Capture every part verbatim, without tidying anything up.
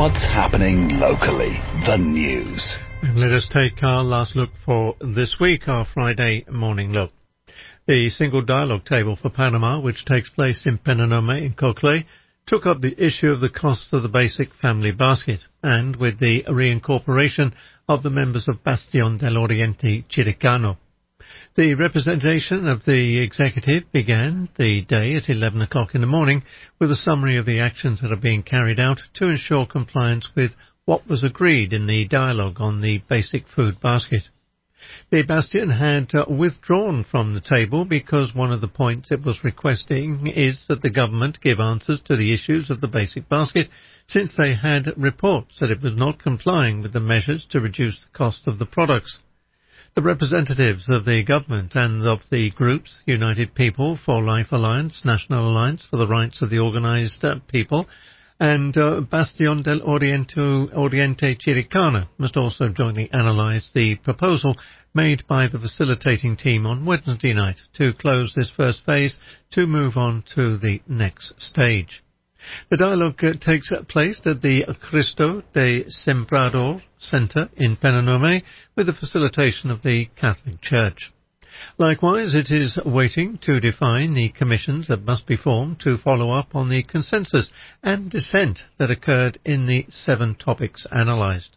What's happening locally? The news. And let us take our last look for this week, our Friday morning look. The single dialogue table for Panama, which takes place in Penonomé in Coclé, took up the issue of the cost of the basic family basket, and with the reincorporation of the members of Bastión del Oriente Chiricano. The representation of the executive began the day at eleven o'clock in the morning with a summary of the actions that are being carried out to ensure compliance with what was agreed in the dialogue on the basic food basket. The Bastion had uh, withdrawn from the table because one of the points it was requesting is that the government give answers to the issues of the basic basket, since they had reports that it was not complying with the measures to reduce the cost of the products. The representatives of the government and of the groups United People for Life Alliance, National Alliance for the Rights of the Organized uh, People, and uh, Bastión del Oriente, Oriente Chiricano must also jointly analyse the proposal made by the facilitating team on Wednesday night to close this first phase to move on to the next stage. The dialogue uh, takes place at the Cristo de Sembrador Centre in Penonomé with the facilitation of the Catholic Church. Likewise, it is waiting to define the commissions that must be formed to follow up on the consensus and dissent that occurred in the seven topics analysed.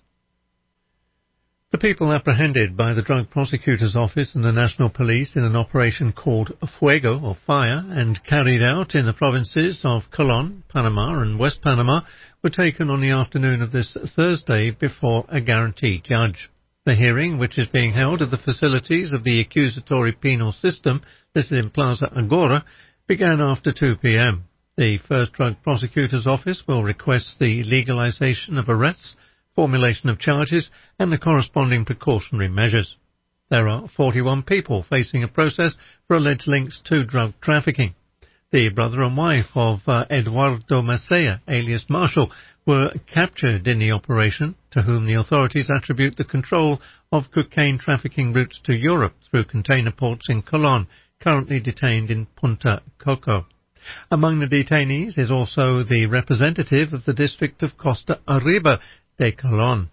The people apprehended by the Drug Prosecutor's Office and the National Police in an operation called Fuego, or Fire, and carried out in the provinces of Colón, Panama and West Panama, were taken on the afternoon of this Thursday before a guarantee judge. The hearing, which is being held at the facilities of the accusatory penal system, this is in Plaza Agora, began after two p.m. The first Drug Prosecutor's Office will request the legalization of arrests, formulation of charges, and the corresponding precautionary measures. There are forty-one people facing a process for alleged links to drug trafficking. The brother and wife of uh, Eduardo Macea, alias Marshall, were captured in the operation, to whom the authorities attribute the control of cocaine trafficking routes to Europe through container ports in Colón, currently detained in Punta Coco. Among the detainees is also the representative of the district of Costa Arriba de Colón.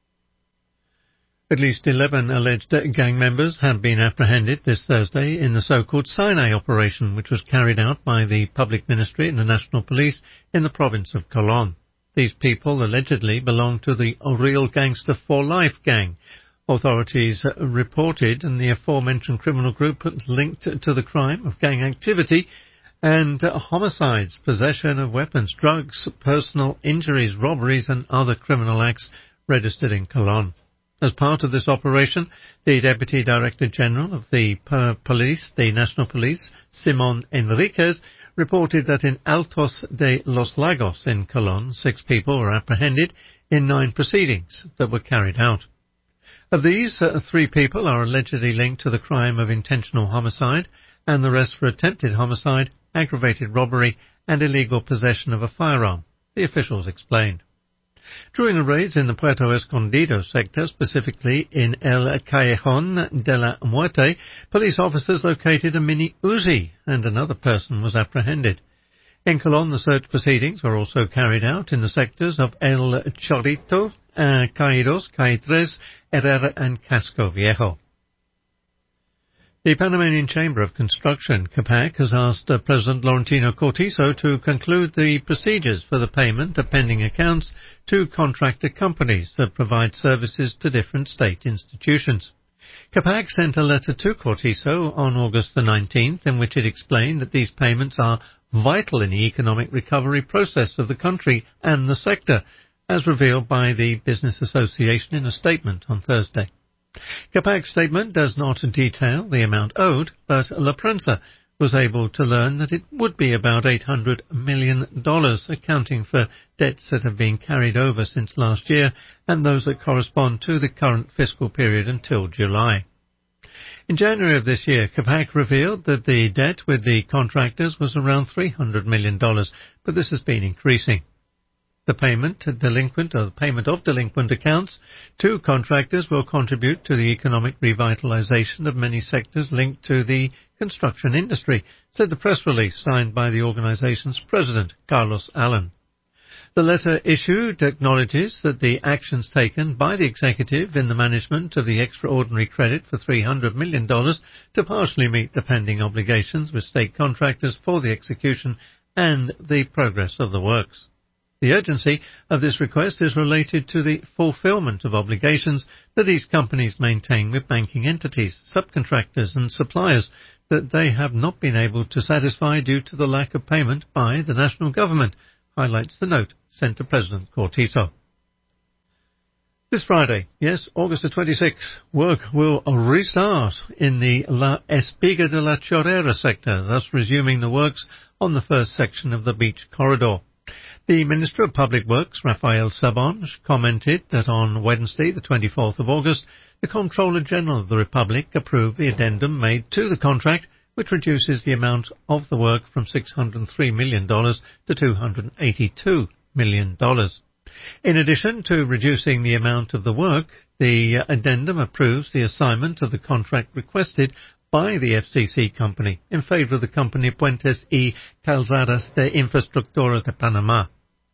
At least eleven alleged gang members have been apprehended this Thursday in the so-called Sinai operation, which was carried out by the Public Ministry and the National Police in the province of Colón. These people allegedly belong to the Real Gangster for Life gang. Authorities reported in the aforementioned criminal group linked to the crime of gang activity and uh, homicides, possession of weapons, drugs, personal injuries, robberies and other criminal acts registered in Colón. As part of this operation, the Deputy Director General of the uh, Police, the National Police, Simón Enríquez, reported that in Altos de los Lagos in Colón, six people were apprehended in nine proceedings that were carried out. Of these, uh, three people are allegedly linked to the crime of intentional homicide, and the rest for attempted homicide, aggravated robbery, and illegal possession of a firearm, the officials explained. During the raids in the Puerto Escondido sector, specifically in El Callejón de la Muerte, police officers located a mini Uzi, and another person was apprehended. In Colón, the search proceedings were also carried out in the sectors of El Chorrito, uh, Calle dos, Calle tres, Herrera and Casco Viejo. The Panamanian Chamber of Construction, CAPAC, has asked uh, President Laurentino Cortizo to conclude the procedures for the payment of pending accounts to contractor companies that provide services to different state institutions. CAPAC sent a letter to Cortizo on August the nineteenth in which it explained that these payments are vital in the economic recovery process of the country and the sector, as revealed by the Business Association in a statement on Thursday. CAPAC's statement does not detail the amount owed, but La Prensa was able to learn that it would be about eight hundred million dollars, accounting for debts that have been carried over since last year and those that correspond to the current fiscal period until July. In January of this year, CAPAC revealed that the debt with the contractors was around three hundred million dollars, but this has been increasing. The payment to delinquent or the payment of delinquent accounts to contractors will contribute to the economic revitalization of many sectors linked to the construction industry, said the press release signed by the organization's president, Carlos Allen. The letter issued acknowledges that the actions taken by the executive in the management of the extraordinary credit for three hundred million dollars to partially meet the pending obligations with state contractors for the execution and the progress of the works. The urgency of this request is related to the fulfillment of obligations that these companies maintain with banking entities, subcontractors and suppliers that they have not been able to satisfy due to the lack of payment by the national government, highlights the note sent to President Cortizo. This Friday, yes, August the twenty-sixth, work will restart in the La Espiga de la Chorrera sector, thus resuming the works on the first section of the beach corridor. The Minister of Public Works, Rafael Sabon, commented that on Wednesday, the twenty-fourth of August, the Comptroller General of the Republic approved the addendum made to the contract, which reduces the amount of the work from six hundred three million dollars to two hundred eighty-two million dollars. In addition to reducing the amount of the work, the addendum approves the assignment of the contract requested by the F C C company in favor of the company Puentes y Calzadas de Infraestructuras de Panama.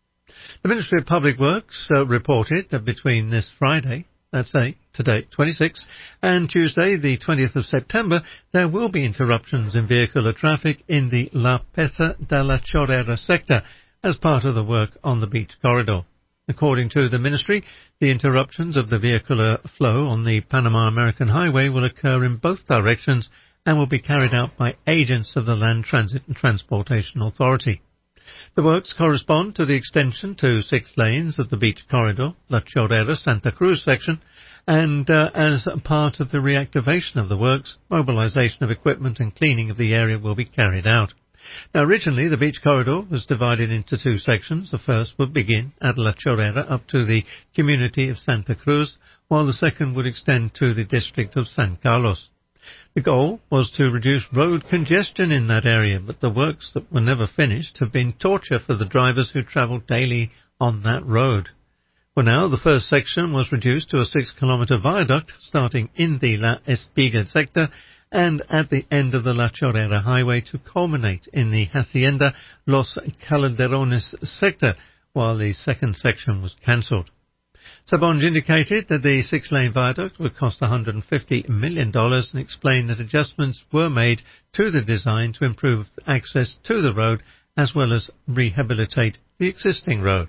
The Ministry of Public Works uh, reported that between this Friday, that's a, today, twenty-sixth, and Tuesday, the twentieth of September, there will be interruptions in vehicular traffic in the La Pesa de la Chorrera sector as part of the work on the beach corridor. According to the Ministry, the interruptions of the vehicular flow on the Panama American Highway will occur in both directions and will be carried out by agents of the Land Transit and Transportation Authority. The works correspond to the extension to six lanes of the beach corridor, La Chorrera-Santa Cruz section, and uh, as part of the reactivation of the works, mobilization of equipment and cleaning of the area will be carried out. Now, originally, the beach corridor was divided into two sections. The first would begin at La Chorrera up to the community of Santa Cruz, while the second would extend to the district of San Carlos. The goal was to reduce road congestion in that area, but the works that were never finished have been torture for the drivers who travel daily on that road. For now, the first section was reduced to a six-kilometre viaduct starting in the La Espiga sector and at the end of the La Chorrera highway to culminate in the Hacienda Los Calderones sector, while the second section was cancelled. Sabonge indicated that the six-lane viaduct would cost one hundred fifty million dollars and explained that adjustments were made to the design to improve access to the road as well as rehabilitate the existing road.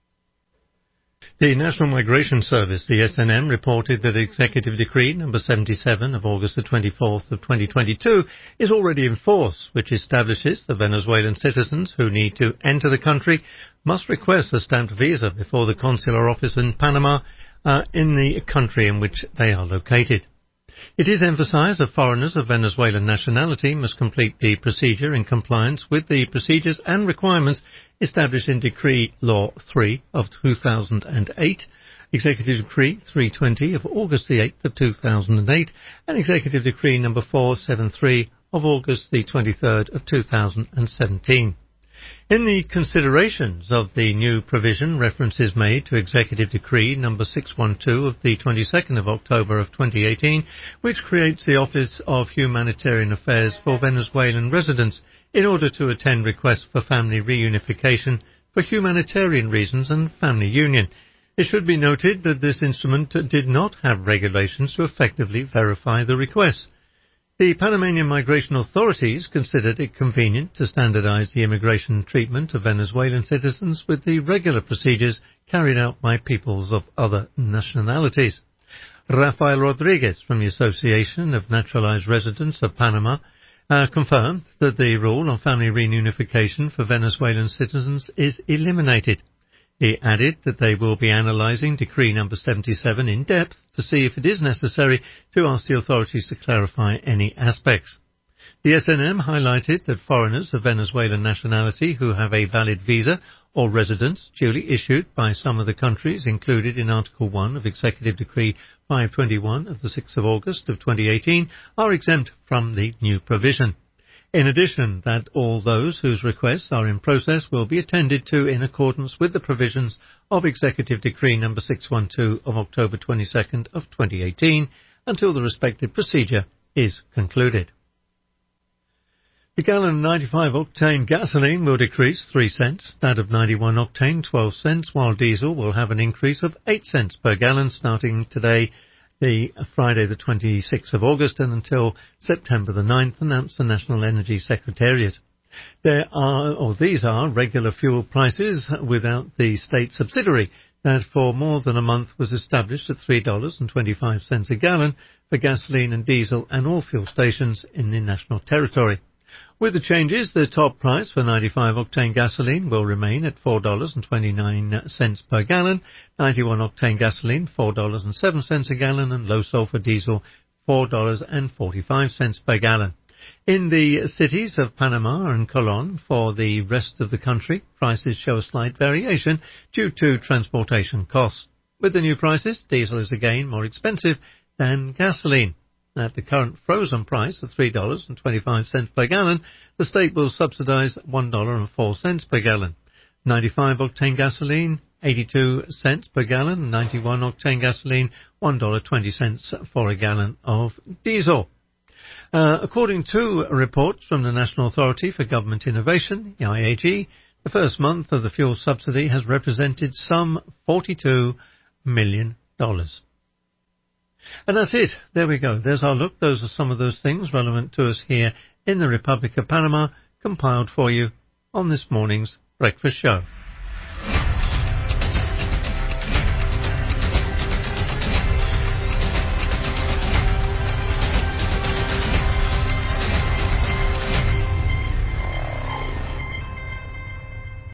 The National Migration Service, the S N M, reported that Executive Decree number seventy-seven of August the twenty-fourth of twenty twenty-two is already in force, which establishes the Venezuelan citizens who need to enter the country must request a stamped visa before the consular office in Panama uh, in the country in which they are located. It is emphasized that foreigners of Venezuelan nationality must complete the procedure in compliance with the procedures and requirements established in Decree Law three of two thousand eight, Executive Decree three twenty of August the eighth of two thousand eight, and Executive Decree number four seventy-three of August the twenty-third of two thousand seventeen. In the considerations of the new provision, reference is made to Executive Decree number six twelve of the twenty-second of October of twenty eighteen, which creates the Office of Humanitarian Affairs for Venezuelan residents in order to attend requests for family reunification for humanitarian reasons and family union. It should be noted that this instrument did not have regulations to effectively verify the requests. The Panamanian migration authorities considered it convenient to standardize the immigration treatment of Venezuelan citizens with the regular procedures carried out by peoples of other nationalities. Rafael Rodriguez from the Association of Naturalized Residents of Panama uh, confirmed that the rule on family reunification for Venezuelan citizens is eliminated. He added that they will be analysing Decree number seventy-seven in depth to see if it is necessary to ask the authorities to clarify any aspects. The S N M highlighted that foreigners of Venezuelan nationality who have a valid visa or residence duly issued by some of the countries included in Article one of Executive Decree five twenty-one of the sixth of August of twenty eighteen are exempt from the new provision. In addition, that all those whose requests are in process will be attended to in accordance with the provisions of Executive Decree number six twelve of October twenty-second of twenty eighteen until the respective procedure is concluded. The gallon of ninety-five octane gasoline will decrease three cents, that of ninety-one octane twelve cents, while diesel will have an increase of eight cents per gallon starting today, the Friday the twenty-sixth of August, and until September the ninth, announced the National Energy Secretariat. There are, or these are, regular fuel prices without the state subsidiary that for more than a month was established at three dollars and twenty-five cents a gallon for gasoline and diesel and all fuel stations in the National Territory. With the changes, the top price for ninety-five octane gasoline will remain at four dollars and twenty-nine cents per gallon, ninety-one octane gasoline four dollars and seven cents a gallon, and low sulfur diesel four dollars and forty-five cents per gallon. In the cities of Panama and Colon for the rest of the country, prices show a slight variation due to transportation costs. With the new prices, diesel is again more expensive than gasoline. At the current frozen price of three dollars and twenty-five cents per gallon, the state will subsidise one dollar and four cents per gallon. ninety-five octane gasoline, eighty-two cents per gallon, and ninety-one octane gasoline, one dollar and twenty cents for a gallon of diesel. Uh, according to reports from the National Authority for Government Innovation, the I A G, the first month of the fuel subsidy has represented some forty-two million dollars. And that's it. There we go. There's our look. Those are some of those things relevant to us here in the Republic of Panama, compiled for you on this morning's Breakfast Show.